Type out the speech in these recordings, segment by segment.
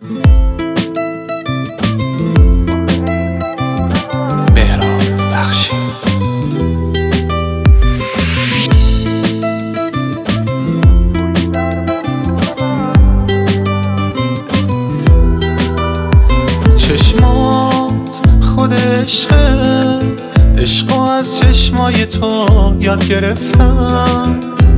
چشمات خود عشقه، عشقو از چشمای تو یاد گرفتم.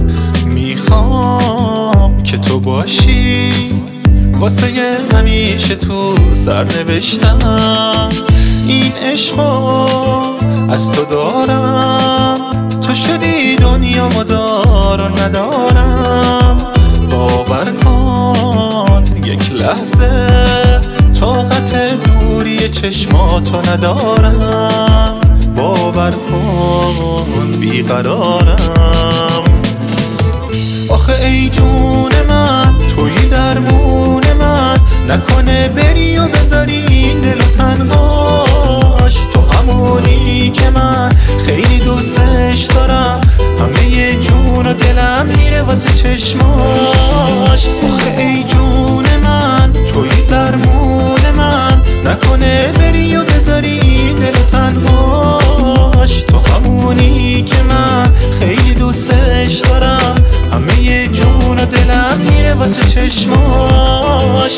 میخوام که تو باشی واسه همیشه تو سر نوشتم. این عشقو از تو دارم، تو شدی دنیا مدار ندارم. باور کن یک لحظه طاقت دوری چشماتو ندارم. باور کن بیقرارم. آخه ای جون من توی درمون من، نکنه بری و بذاری این دل و تنهاش. تو همونی که من خیلی دوستش دارم، همه جون و دلم میره واسه چشماش. آخه ای جون من توی درمون من، نکنه بری و بذاری این دل و تنهاش. تو همونی که من خیلی دوستش دارم، همه جون و دلم میره واسه چشماش.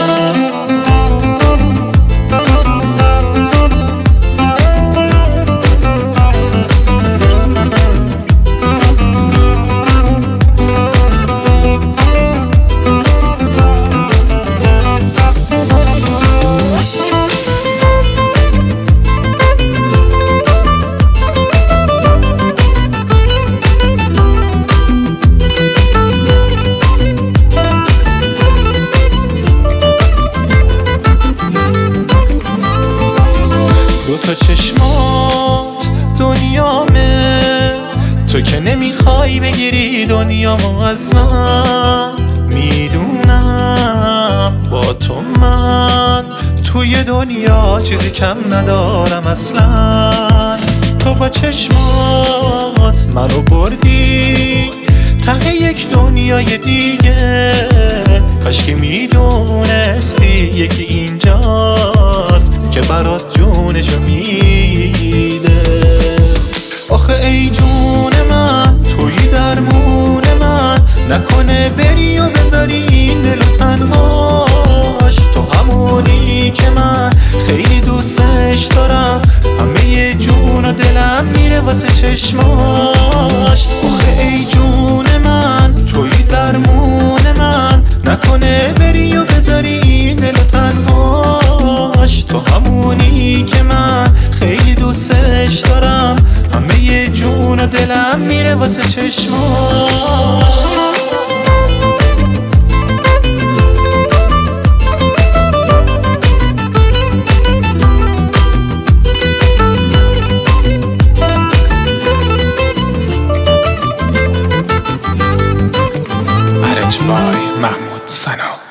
دوتا چشمات دنیامه، تو که نمیخوای بگیری دنیامو از من. میدونم با تو من توی دنیا چیزی کم ندارم اصلا. تو با چشمات منو بردی ته یک دنیای دیگه. کاش که میدونستی یکی اینجاست که برات جونشو میده. آخه ای جون من توی درمون من، نکنه بری و بذاری این دل و تنهاش. تو همونی که من خیلی دوستش دارم، همه جون و دلم میره واسه چشماش. آخه ای جون من توی درمون من، نکنه بری و بذاری این دل و تنهاش. تو همونی که من خیلی دوستش دارم، همه جون و دلم میره واسه چشماش. Arranged by Mahmoud Sano.